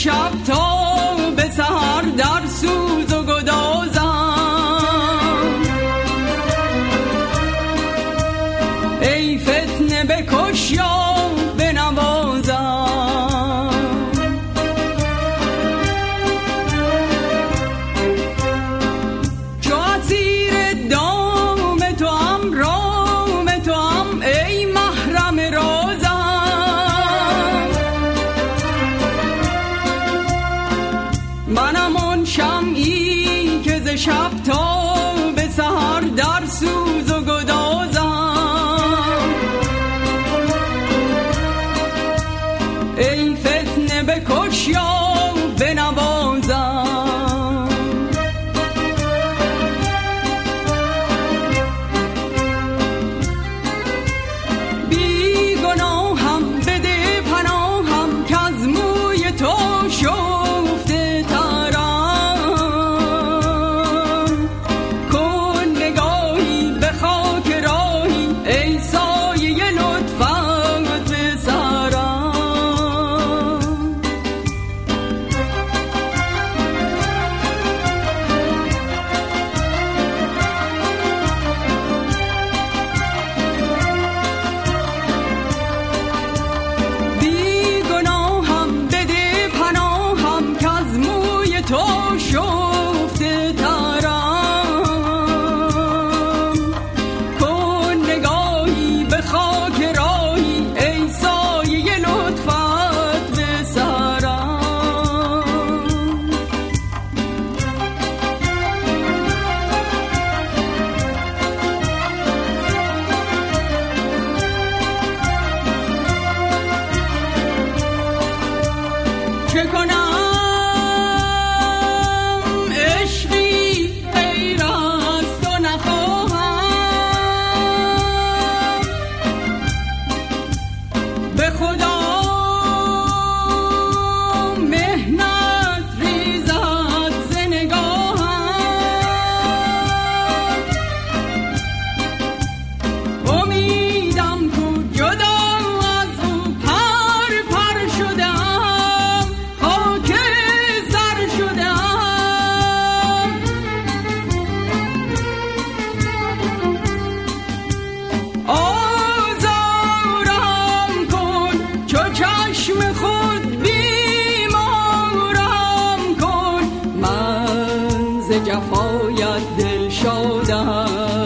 شب تا به سحر در سوز و گدازم. ای فتنه بکش یا بنوازم. چو اسیر دام تو هم رام تو هم ای محرم رازم. منم آن شمعی که ز شب تا به سحر در سوز و گدازم. ای فتنه بکش یا بنوازم. بی گناهم بده پناهم که از موی تو شفته ترم. کن نگاهی به خاک راهی ای سایه لطفت به سرم. بی گناهم بده پناهم که از موی تو شفته ترم. کن نگاهی به خاک راهی ای سایه لطفت به سرم. چه کنم عشقی غیر از تو نخواهم. به خدا مهنت ریزد ز نگاهم. امیدم کو جدا از او پر پر شدم خاک سر شدم. آزارم کن چو چشم خود بیمارم کن. من ز جفایت دل شادم.